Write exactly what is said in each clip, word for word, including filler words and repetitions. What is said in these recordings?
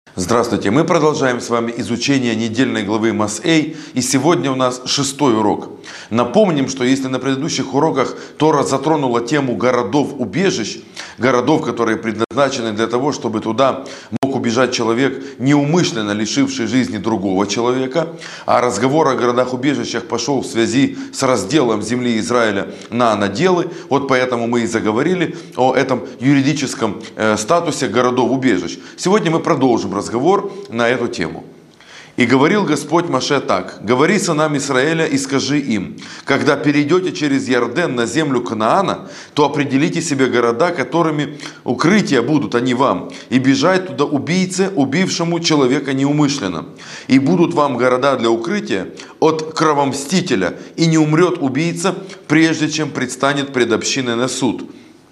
Здравствуйте! Мы продолжаем с вами изучение недельной главы Масей, и сегодня у нас шестой урок. Напомним, что если на предыдущих уроках Тора затронула тему городов-убежищ, городов, которые предназначены для того, чтобы туда мог убежать человек, неумышленно лишивший жизни другого человека, а разговор о городах-убежищах пошел в связи с разделом земли Израиля на наделы, вот поэтому мы и заговорили о этом юридическом э, статусе городов-убежищ. Сегодня мы продолжим разговор на эту тему. «И говорил Господь Моше так: говори сынам Израиля и скажи им: когда перейдете через Иорден на землю Канаана, то определите себе города, которыми укрытия будут они вам, и бежать туда убийце, убившему человека неумышленно. И будут вам города для укрытия от кровомстителя, и не умрет убийца, прежде чем предстанет пред общиной на суд.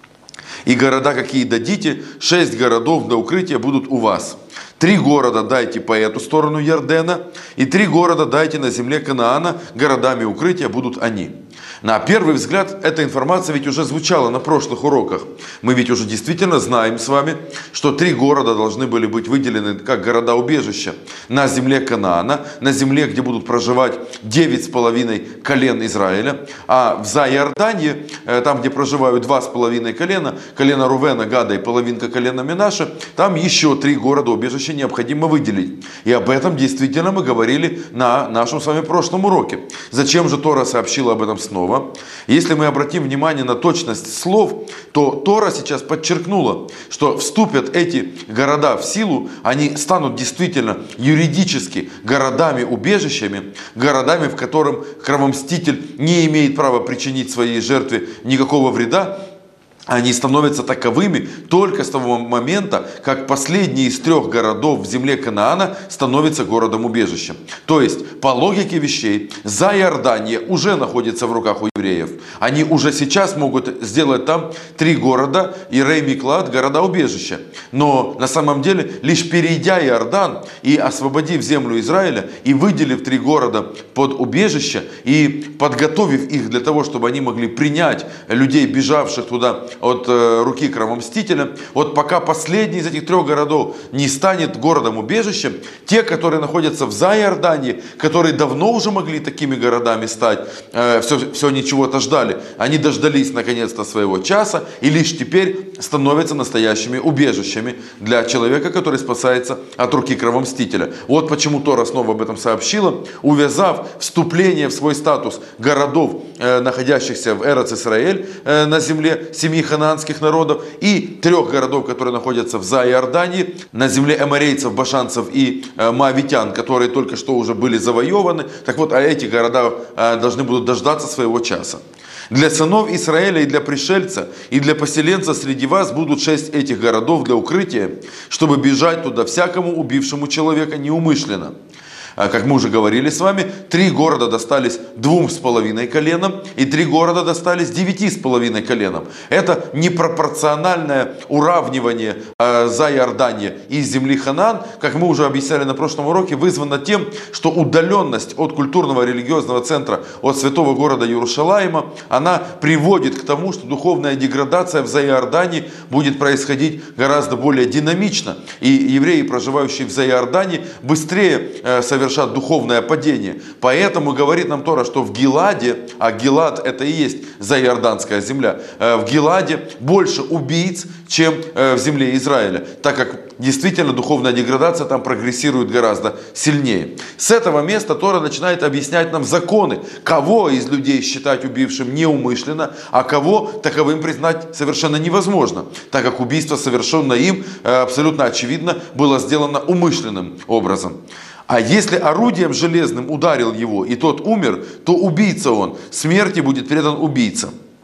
И города, какие дадите, шесть городов для укрытия будут у вас. Три города дайте по эту сторону Иордена, и три города дайте на земле Канаана, городами укрытия будут они». На первый взгляд, эта информация ведь уже звучала на прошлых уроках. Мы ведь уже действительно знаем с вами, что три города должны были быть выделены как города-убежища на земле Канаана, на земле, где будут проживать девять с половиной колен Израиля, а в Заиорданье, там, где проживают два с половиной колена, колено Рувена, Гада и половинка колена Менаше, там еще три города-убежища необходимо выделить. И об этом действительно мы говорили на нашем с вами прошлом уроке. Зачем же Тора сообщила об этом снова? Если мы обратим внимание на точность слов, то Тора сейчас подчеркнула, что вступят эти города в силу, они станут действительно юридически городами-убежищами, городами, в котором кровомститель не имеет права причинить своей жертве никакого вреда. Они становятся таковыми только с того момента, как последний из трех городов в земле Канаана становится городом-убежищем. То есть, по логике вещей, Заиорданье уже находится в руках у евреев. Они уже сейчас могут сделать там три города, Ирей, Миклат, города-убежища. Но на самом деле, лишь перейдя Иордан и освободив землю Израиля, и выделив три города под убежище, и подготовив их для того, чтобы они могли принять людей, бежавших туда от руки кровомстителя, вот пока последний из этих трех городов не станет городом-убежищем, те, которые находятся в Заиорданье, которые давно уже могли такими городами стать, э, все, все они чего-то ждали, они дождались наконец-то своего часа и лишь теперь становятся настоящими убежищами для человека, который спасается от руки кровомстителя. Вот почему Тора снова об этом сообщила, увязав вступление в свой статус городов, э, находящихся в Эрец-Исраэль, э, на земле семи ханаанских народов, и трех городов, которые находятся в Заиордании, на земле эморейцев, башанцев и э, моавитян, которые только что уже были завоеваны. Так вот, а эти города э, должны будут дождаться своего часа. «Для сынов Израиля и для пришельца, и для поселенца среди вас будут шесть этих городов для укрытия, чтобы бежать туда всякому убившему человека неумышленно». Как мы уже говорили с вами, три города достались двум с половиной коленам, и три города достались девяти с половиной коленам. Это непропорциональное уравнивание э, Заиорданья и земли Ханаан, как мы уже объясняли на прошлом уроке, вызвано тем, что удаленность от культурного религиозного центра, от святого города Иерушалаима, она приводит к тому, что духовная деградация в Заиордании будет происходить гораздо более динамично. И евреи, проживающие в Заиордании, быстрее э, совершают духовное падение. Поэтому говорит нам Тора, что в Гиладе, а Гилад это и есть Заиорданская земля, в Гиладе больше убийц, чем в земле Израиля, так как действительно духовная деградация там прогрессирует гораздо сильнее. С этого места Тора начинает объяснять нам законы, кого из людей считать убившим неумышленно, а кого таковым признать совершенно невозможно, так как убийство, совершенное им, абсолютно очевидно, было сделано умышленным образом. А если орудием железным ударил его, и тот умер, то убийца он, смерти будет предан убийца.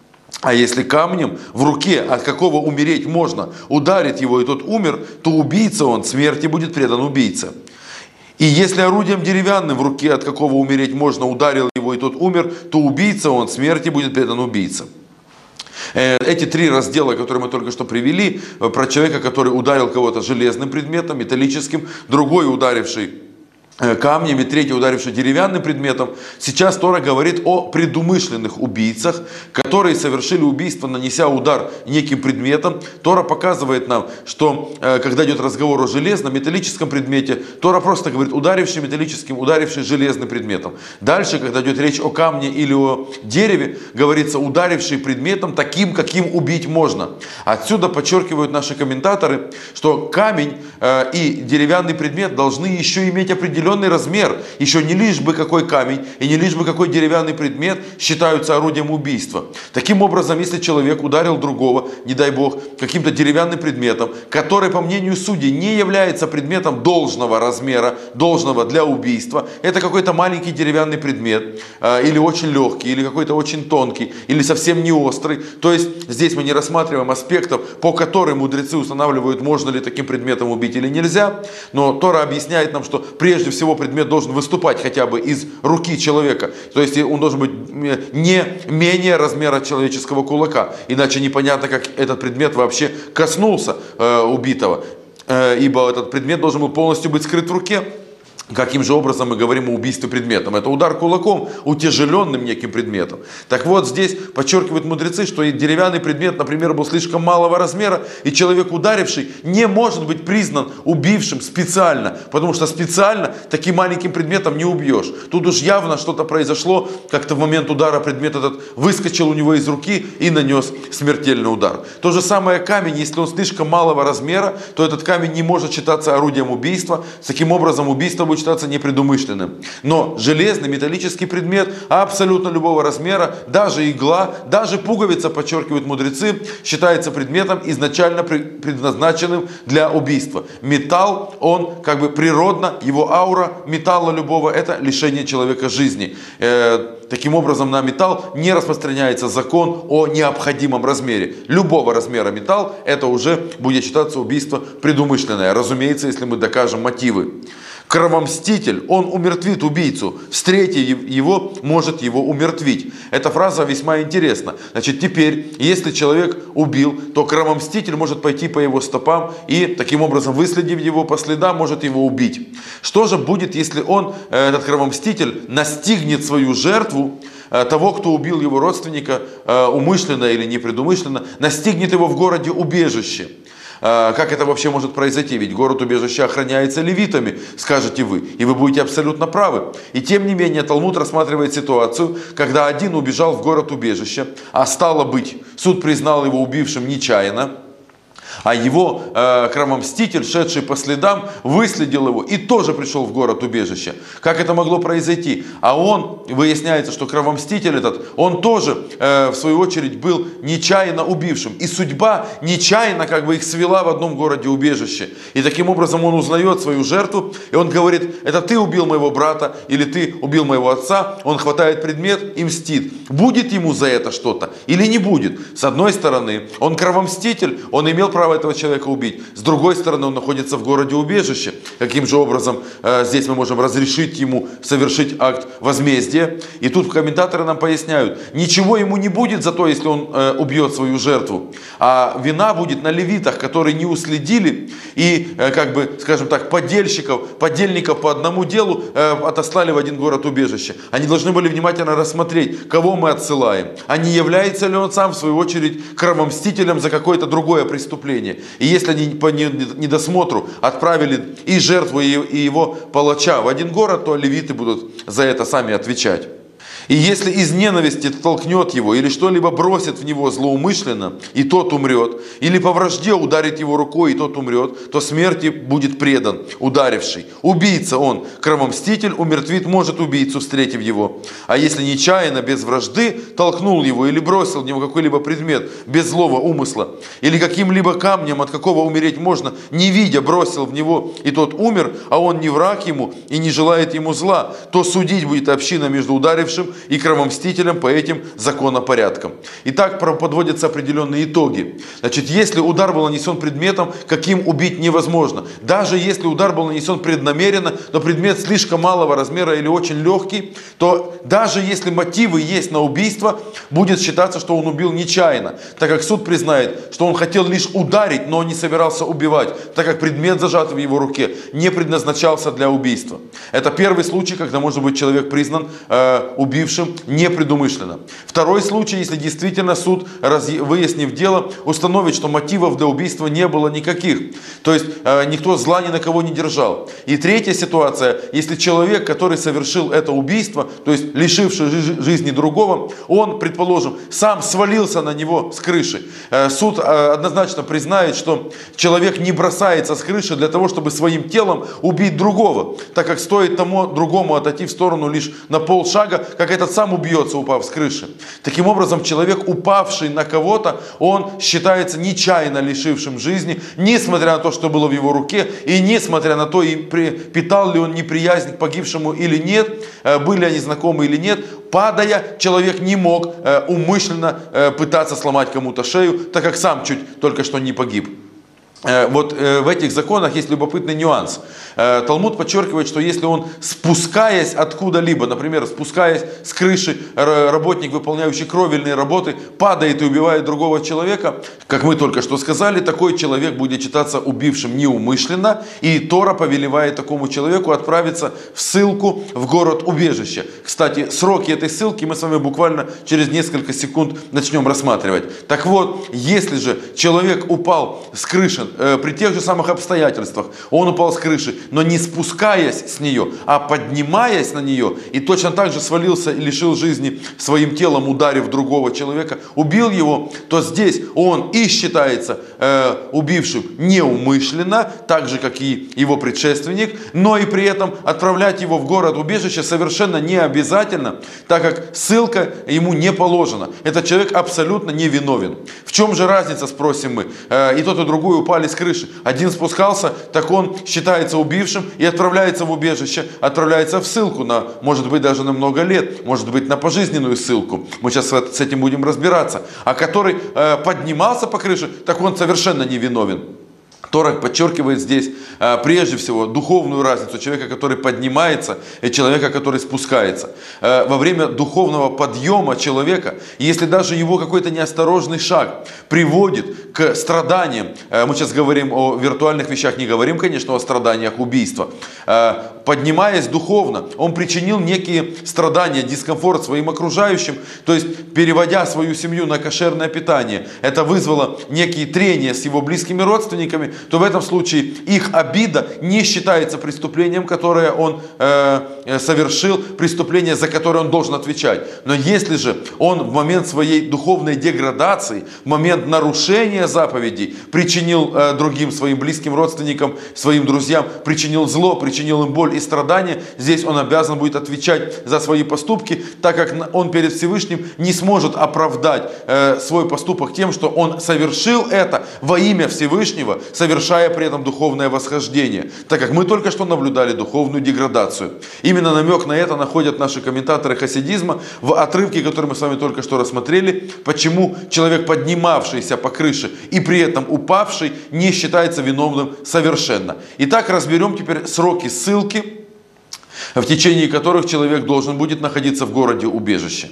А если камнем в руке, от какого умереть можно, ударит его, и тот умер, то убийца он, смерти будет предан убийца. И если орудием деревянным в руке, от какого умереть можно, ударил его, и тот умер, то убийца он, смерти будет предан убийца. Эти три раздела, которые мы только что привели, про человека, который ударил кого-то железным предметом, металлическим, другой ударивший камнем, и третий ударивший деревянным предметом. Сейчас Тора говорит о предумышленных убийцах, которые совершили убийство, нанеся удар неким предметом. Тора показывает нам, что когда идет разговор о железном, металлическом предмете, Тора просто говорит ударивший металлическим, ударивший железным предметом. Дальше, когда идет речь о камне или о дереве, говорится ударивший предметом таким, каким убить можно. Отсюда подчеркивают наши комментаторы, что камень и деревянный предмет должны еще иметь определенный размер. Еще не лишь бы какой камень и не лишь бы какой деревянный предмет считаются орудием убийства. Таким образом, если человек ударил другого, не дай бог, каким-то деревянным предметом, который, по мнению судей, не является предметом должного размера, должного для убийства, это какой-то маленький деревянный предмет, или очень легкий, или какой-то очень тонкий, или совсем не острый. То есть здесь мы не рассматриваем аспектов, по которым мудрецы устанавливают, можно ли таким предметом убить или нельзя. Но Тора объясняет нам, что прежде всего предмет должен выступать хотя бы из руки человека. То есть он должен быть не менее размера человеческого кулака. Иначе непонятно, как этот предмет вообще коснулся э, убитого. Э, ибо этот предмет должен был полностью быть скрыт в руке. Каким же образом мы говорим о убийстве предметом? Это удар кулаком, утяжеленным неким предметом. Так вот, здесь подчеркивают мудрецы, что и деревянный предмет, например, был слишком малого размера, и человек, ударивший, не может быть признан убившим специально, потому что специально таким маленьким предметом не убьешь. Тут уж явно что-то произошло, как-то в момент удара предмет этот выскочил у него из руки и нанес смертельный удар. То же самое камень, если он слишком малого размера, то этот камень не может считаться орудием убийства. Таким образом, убийство будет считаться непредумышленным. Но железный, металлический предмет абсолютно любого размера, даже игла, даже пуговица, подчеркивают мудрецы, считается предметом изначально предназначенным для убийства. Металл, он как бы природно, его аура металла любого, это лишение человека жизни. Таким образом, на металл не распространяется закон о необходимом размере. Любого размера металл, это уже будет считаться убийство предумышленное. Разумеется, если мы докажем мотивы. Кровомститель, он умертвит убийцу, встретив его, может его умертвить. Эта фраза весьма интересна. Значит, теперь, если человек убил, то кровомститель может пойти по его стопам и, таким образом, выследив его по следам, может его убить. Что же будет, если он, этот кровомститель, настигнет свою жертву, того, кто убил его родственника, умышленно или непредумышленно, настигнет его в городе убежище? Как это вообще может произойти? Ведь город-убежище охраняется левитами, скажете вы. И вы будете абсолютно правы. И тем не менее, Талмуд рассматривает ситуацию, когда один убежал в город-убежище, а стало быть, суд признал его убившим нечаянно, а его э, кровомститель, шедший по следам, выследил его и тоже пришел в город-убежище. Как это могло произойти? А он, выясняется, что кровомститель этот, он тоже, э, в свою очередь, был нечаянно убившим. И судьба нечаянно как бы их свела в одном городе-убежище. И таким образом он узнает свою жертву, и он говорит, это ты убил моего брата, или ты убил моего отца. Он хватает предмет и мстит. Будет ему за это что-то или не будет? С одной стороны, он кровомститель, он имел право этого человека убить. С другой стороны, он находится в городе-убежище. Каким же образом э, здесь мы можем разрешить ему совершить акт возмездия? И тут комментаторы нам поясняют, ничего ему не будет за то, если он э, убьет свою жертву. А вина будет на левитах, которые не уследили и, э, как бы, скажем так, подельщиков, подельников по одному делу э, отослали в один город-убежище. Они должны были внимательно рассмотреть, кого мы отсылаем. А не является ли он сам, в свою очередь, кровомстителем за какое-то другое преступление. И если они по недосмотру отправили и жертву, и его палача в один город, то левиты будут за это сами отвечать. И если из ненависти толкнет его или что-либо бросит в него злоумышленно, и тот умрет, или по вражде ударит его рукой, и тот умрет, то смерти будет предан ударивший. Убийца он, кровомститель, умертвит может убийцу, встретив его. А если нечаянно, без вражды, толкнул его или бросил в него какой-либо предмет, без злого умысла, или каким-либо камнем, от какого умереть можно, не видя, бросил в него, и тот умер, а он не враг ему и не желает ему зла, то судить будет община между ударившим и кровомстителем по этим законопорядкам. Итак, подводятся определенные итоги. Значит, если удар был нанесен предметом, каким убить невозможно, даже если удар был нанесен преднамеренно, но предмет слишком малого размера или очень легкий, то даже если мотивы есть на убийство, будет считаться, что он убил нечаянно, так как суд признает, что он хотел лишь ударить, но не собирался убивать, так как предмет, зажатый в его руке, не предназначался для убийства. Это первый случай, когда может быть человек признан э, убившим непредумышленно. Второй случай, если действительно суд, раз, выяснив дело, установит, что мотивов для убийства не было никаких. То есть э, никто зла ни на кого не держал. И третья ситуация, если человек, который совершил это убийство, то есть лишивший жизни другого, он, предположим, сам свалился на него с крыши. Э, суд э, однозначно признает, что человек не бросается с крыши для того, чтобы своим телом убить другого, так как стоит тому другому отойти в сторону лишь на полшага, как этот сам убьется, упав с крыши. Таким образом, человек, упавший на кого-то, он считается нечаянно лишившим жизни, несмотря на то, что было в его руке, и несмотря на то, и питал ли он неприязнь к погибшему или нет, были они знакомы или нет, падая, человек не мог умышленно пытаться сломать кому-то шею, так как сам чуть только что не погиб. Вот в этих законах есть любопытный нюанс. Талмуд подчеркивает, что если он, спускаясь откуда-либо, например, спускаясь с крыши, работник, выполняющий кровельные работы, падает и убивает другого человека, как мы только что сказали, такой человек будет считаться убившим неумышленно, и Тора повелевает такому человеку отправиться в ссылку в город-убежище. Кстати, сроки этой ссылки мы с вами буквально через несколько секунд начнем рассматривать. Так вот, если же человек упал с крыши, при тех же самых обстоятельствах, он упал с крыши, но не спускаясь с нее, а поднимаясь на нее, и точно так же свалился и лишил жизни своим телом, ударив другого человека, убил его, то здесь он и считается э, убившим неумышленно, так же, как и его предшественник, но и при этом отправлять его в город-убежище совершенно не обязательно, так как ссылка ему не положена. Этот человек абсолютно невиновен. В чем же разница, спросим мы? Э, и тот, и другой упали с крыши. Один спускался, так он считается убившим и отправляется в убежище, отправляется в ссылку, на, может быть, даже на много лет, может быть, на пожизненную ссылку. Мы сейчас с этим будем разбираться. А который э, поднимался по крыше, так он совершенно невиновен. Тора подчеркивает здесь э, прежде всего духовную разницу человека, который поднимается, и человека, который спускается. Э, во время духовного подъема человека, если даже его какой-то неосторожный шаг приводит к страданиям, э, мы сейчас говорим о виртуальных вещах, не говорим, конечно, о страданиях убийства, э, поднимаясь духовно, он причинил некие страдания, дискомфорт своим окружающим, то есть переводя свою семью на кошерное питание, это вызвало некие трения с его близкими родственниками, то в этом случае их обида не считается преступлением, которое он э, совершил, преступление, за которое он должен отвечать. Но если же он в момент своей духовной деградации, в момент нарушения заповедей причинил э, другим своим близким родственникам, своим друзьям, причинил зло, причинил им боль и страдания, здесь он обязан будет отвечать за свои поступки, так как он перед Всевышним не сможет оправдать э, свой поступок тем, что он совершил это во имя Всевышнего, совершая при этом духовное восхождение, так как мы только что наблюдали духовную деградацию. Именно намек на это находят наши комментаторы хасидизма в отрывке, который мы с вами только что рассмотрели, почему человек, поднимавшийся по крыше и при этом упавший, не считается виновным совершенно. Итак, разберем теперь сроки ссылки, в течение которых человек должен будет находиться в городе-убежище.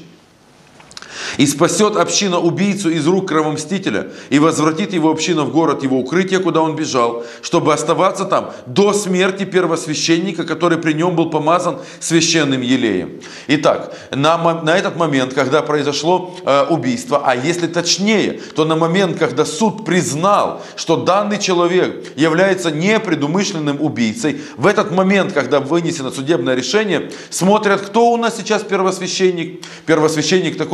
«И спасет община убийцу из рук кровомстителя, и возвратит его община в город его укрытия, куда он бежал, чтобы оставаться там до смерти первосвященника, который при нем был помазан священным елеем». Итак, на, на этот момент, когда произошло э, убийство, а если точнее, то на момент, когда суд признал, что данный человек является непредумышленным убийцей, в этот момент, когда вынесено судебное решение, смотрят, кто у нас сейчас первосвященник. Первосвященник такой-то, такой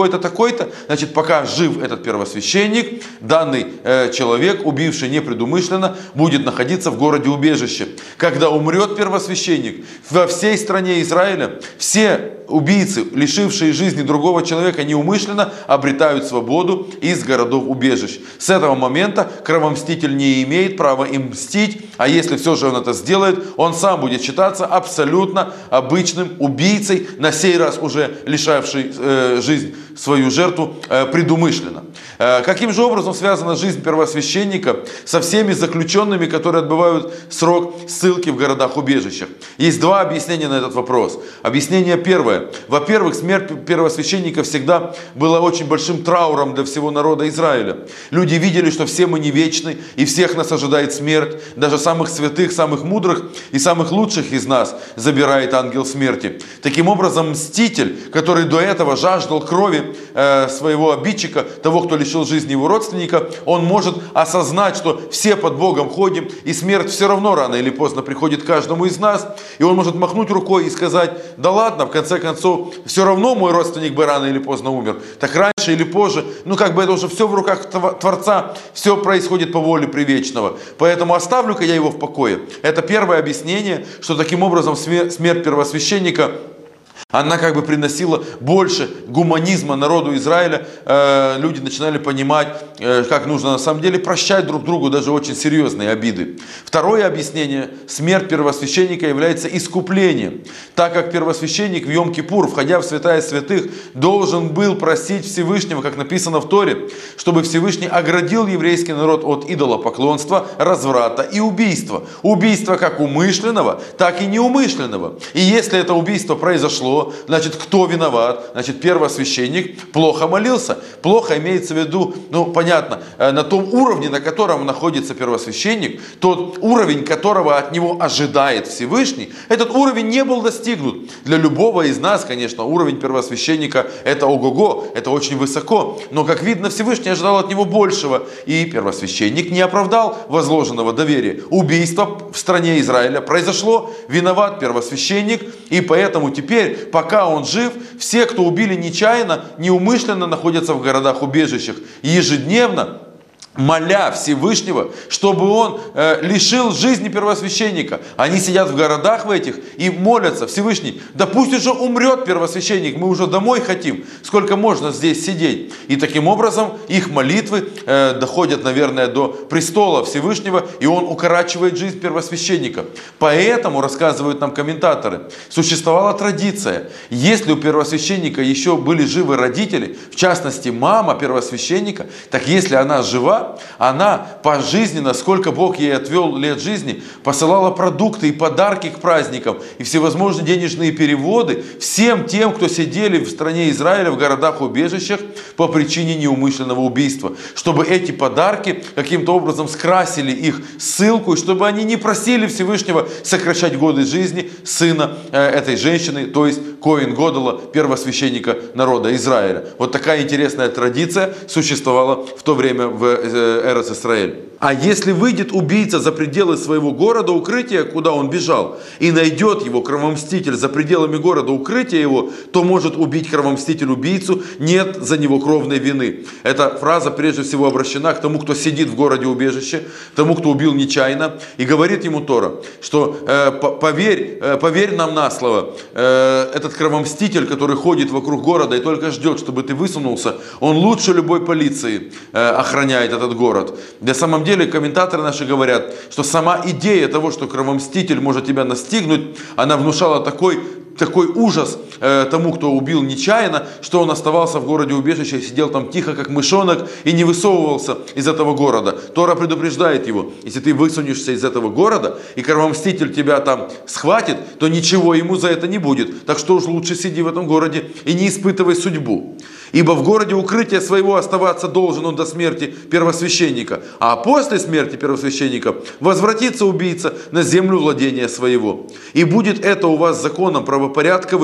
такой-то, значит, пока жив этот первосвященник, данный э, человек, убивший непредумышленно, будет находиться в городе-убежище. Когда умрет первосвященник, во всей стране Израиля все убийцы, лишившие жизни другого человека неумышленно, обретают свободу из городов-убежищ. С этого момента кровомститель не имеет права им мстить, а если все же он это сделает, он сам будет считаться абсолютно обычным убийцей, на сей раз уже лишавший э, жизнь свою жертву э, предумышленно. Э, каким же образом связана жизнь первосвященника со всеми заключенными, которые отбывают срок ссылки в городах-убежищах? Есть два объяснения на этот вопрос. Объяснение первое. Во-первых, смерть первосвященника всегда была очень большим трауром для всего народа Израиля. Люди видели, что все мы не вечны, и всех нас ожидает смерть. Даже самых святых, самых мудрых и самых лучших из нас забирает ангел смерти. Таким образом, мститель, который до этого жаждал крови э, своего обидчика, того, кто лишил жизни его родственника, он может осознать, что все под Богом ходим, и смерть все равно рано или поздно приходит к каждому из нас, и он может махнуть рукой и сказать: да ладно, в конце концов, все равно мой родственник бы рано или поздно умер. Так раньше или позже, ну как бы это уже все в руках Творца, все происходит по воле Привечного. Поэтому оставлю-ка я его в покое. Это первое объяснение, что таким образом смерть первосвященника, она как бы приносила больше гуманизма народу Израиля. Э, люди начинали понимать, э, как нужно на самом деле прощать друг другу даже очень серьезные обиды. Второе объяснение. Смерть первосвященника является искуплением. Так как первосвященник в Йом-Кипур, входя в святая святых, должен был просить Всевышнего, как написано в Торе, чтобы Всевышний оградил еврейский народ от идолопоклонства, разврата и убийства. Убийства как умышленного, так и неумышленного. И если это убийство произошло, значит, кто виноват? Значит, первосвященник плохо молился. Плохо имеется в виду, ну, понятно, на том уровне, на котором находится первосвященник, тот уровень, которого от него ожидает Всевышний, этот уровень не был достигнут. Для любого из нас, конечно, уровень первосвященника – это ого-го, это очень высоко. Но, как видно, Всевышний ожидал от него большего. И первосвященник не оправдал возложенного доверия. Убийство в стране Израиля произошло, виноват первосвященник, и поэтому теперь, пока он жив, все, кто убили нечаянно, неумышленно, находятся в городах-убежищах. И ежедневно, моля Всевышнего, чтобы он э, лишил жизни первосвященника. Они сидят в городах в этих и молятся: Всевышний, да пусть уже умрет первосвященник, мы уже домой хотим, сколько можно здесь сидеть. И таким образом их молитвы э, доходят, наверное, до престола Всевышнего, и он укорачивает жизнь первосвященника. Поэтому, рассказывают нам комментаторы, существовала традиция: если у первосвященника еще были живы родители, в частности мама первосвященника, так если она жива, она пожизненно, сколько Бог ей отвел лет жизни, посылала продукты и подарки к праздникам, и всевозможные денежные переводы всем тем, кто сидели в стране Израиля, в городах-убежищах по причине неумышленного убийства. Чтобы эти подарки каким-то образом скрасили их ссылку, и чтобы они не просили Всевышнего сокращать годы жизни сына э, этой женщины, то есть Коэн Годола, первосвященника народа Израиля. Вот такая интересная традиция существовала в то время в Эрец Исраэль. А если выйдет убийца за пределы своего города укрытия, куда он бежал, и найдет его кровомститель за пределами города укрытия его, то может убить кровомститель убийцу, нет за него кровной вины. Эта фраза прежде всего обращена к тому, кто сидит в городе убежище, тому, кто убил нечаянно, и говорит ему Тора, что э, поверь, э, поверь нам на слово, э, этот кровомститель, который ходит вокруг города и только ждет, чтобы ты высунулся, он лучше любой полиции э, охраняет этот город. На самом деле комментаторы наши говорят, что сама идея того, что кровомститель может тебя настигнуть, она внушала такой, такой ужас э, тому, кто убил нечаянно, что он оставался в городе убежище и сидел там тихо, как мышонок, и не высовывался из этого города. Тора предупреждает его: если ты высунешься из этого города, и кровомститель тебя там схватит, то ничего ему за это не будет. Так что уж лучше сиди в этом городе и не испытывай судьбу. Ибо в городе укрытия своего оставаться должен он до смерти первосвященника, а после смерти первосвященника возвратится убийца на землю владения своего. И будет это у вас законом правопорядковым для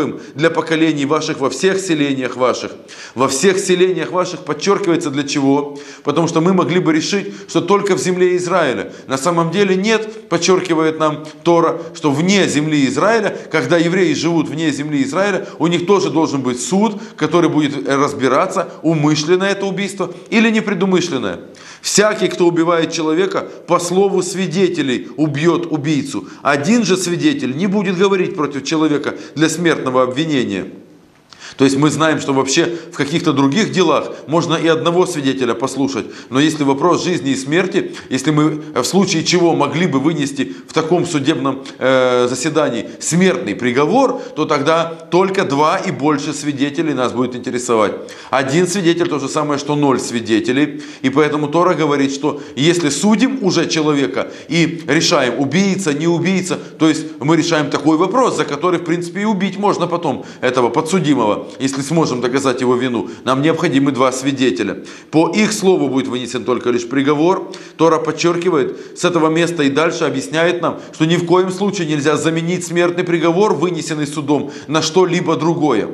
для поколений ваших во всех селениях ваших. Во всех селениях ваших подчеркивается для чего? Потому что мы могли бы решить, что только в земле Израиля. На самом деле нет, подчеркивает нам Тора, что вне земли Израиля, когда евреи живут вне земли Израиля, у них тоже должен быть суд, который будет разбираться, умышленное это убийство или непредумышленное. Всякий, кто убивает человека, по слову свидетелей убьет убийцу. Один же свидетель не будет говорить против человека для смертного обвинения. То есть мы знаем, что вообще в каких-то других делах можно и одного свидетеля послушать. Но если вопрос жизни и смерти, если мы в случае чего могли бы вынести в таком судебном э, заседании смертный приговор, то тогда только два и больше свидетелей нас будет интересовать. Один свидетель то же самое, что ноль свидетелей. И поэтому Тора говорит, что если судим уже человека и решаем, убийца, не убийца, то есть мы решаем такой вопрос, за который в принципе и убить можно потом этого подсудимого. Если сможем доказать его вину, нам необходимы два свидетеля. По их слову будет вынесен только лишь приговор. Тора подчеркивает с этого места и дальше объясняет нам, что ни в коем случае нельзя заменить смертный приговор, вынесенный судом, на что-либо другое.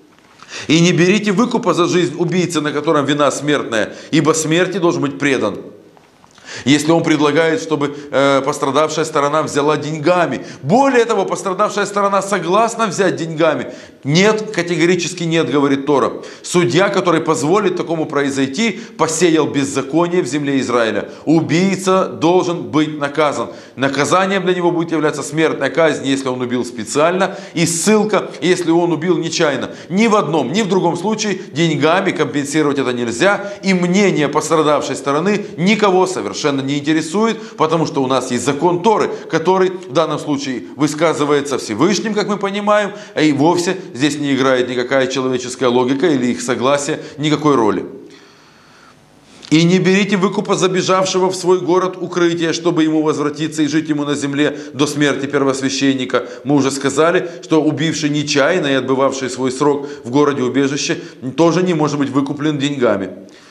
И не берите выкупа за жизнь убийцы, на котором вина смертная, ибо смерти должен быть предан. Если он предлагает, чтобы э, пострадавшая сторона взяла деньгами. Более того, пострадавшая сторона согласна взять деньгами. Нет, категорически нет, говорит Тора. Судья, который позволит такому произойти, посеял беззаконие в земле Израиля. Убийца должен быть наказан. Наказанием для него будет являться смертная казнь, если он убил специально, и ссылка, если он убил нечаянно. Ни в одном, ни в другом случае деньгами компенсировать это нельзя. И мнение пострадавшей стороны никого совершенно не интересует, потому что у нас есть закон Торы, который в данном случае высказывается Всевышним, как мы понимаем, а и вовсе здесь не играет никакая человеческая логика или их согласие никакой роли. И не берите выкупа забежавшего в свой город укрытия, чтобы ему возвратиться и жить ему на земле до смерти первосвященника. Мы уже сказали, что убивший нечаянно и отбывавший свой срок в городе убежище тоже не может быть выкуплен деньгами.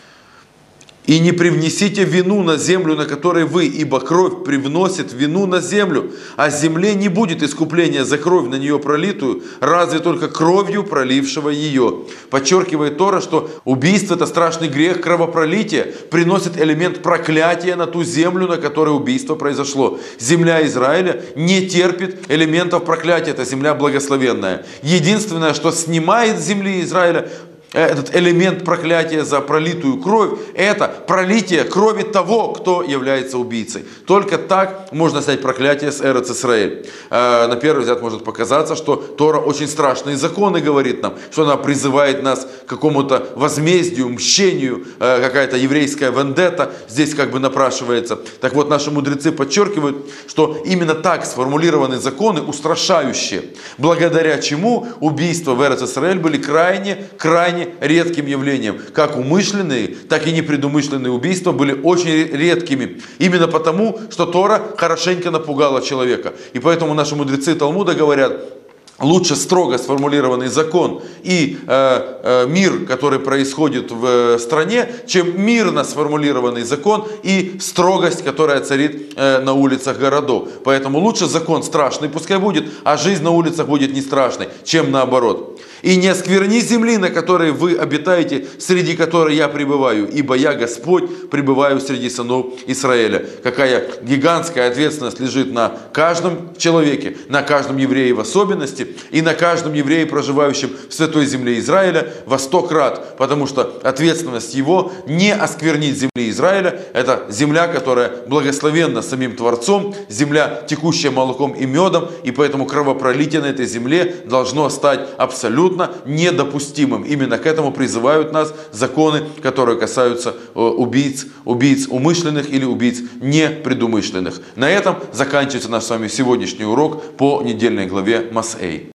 И не привнесите вину на землю, на которой вы, ибо кровь привносит вину на землю, а земле не будет искупления за кровь на нее пролитую, разве только кровью пролившего ее. Подчеркивает Тора, что убийство – это страшный грех, кровопролитие приносит элемент проклятия на ту землю, на которой убийство произошло. Земля Израиля не терпит элементов проклятия, это земля благословенная. Единственное, что снимает с земли Израиля этот элемент проклятия за пролитую кровь, это пролитие крови того, кто является убийцей. Только так можно снять проклятие с Эрец Исраэль. На первый взгляд может показаться, что Тора очень страшные законы говорит нам, что она призывает нас к какому-то возмездию, мщению, какая-то еврейская вендетта здесь как бы напрашивается. Так вот, наши мудрецы подчеркивают, что именно так сформулированы законы устрашающие, благодаря чему убийства в Эрец Исраэль были крайне, крайне редким явлением. Как умышленные, так и непредумышленные убийства были очень редкими. Именно потому, что Тора хорошенько напугала человека. И поэтому наши мудрецы Талмуда говорят, лучше строго сформулированный закон и э, э, мир, который происходит в стране, чем мирно сформулированный закон и строгость, которая царит э, на улицах городов. Поэтому лучше закон страшный пускай будет, а жизнь на улицах будет не страшной, чем наоборот. И не оскверни земли, на которой вы обитаете, среди которой я пребываю, ибо я, Господь, пребываю среди сынов Израиля. Какая гигантская ответственность лежит на каждом человеке, на каждом еврее в особенности, и на каждом еврее, проживающем в святой земле Израиля, во сто крат, потому что ответственность его не осквернить земли Израиля. Это земля, которая благословенна самим Творцом, земля, текущая молоком и медом, и поэтому кровопролитие на этой земле должно стать абсолютно недопустимым. Именно к этому призывают нас законы, которые касаются убийц, убийц умышленных или убийц непредумышленных. На этом заканчивается наш с вами сегодняшний урок по недельной главе Масей.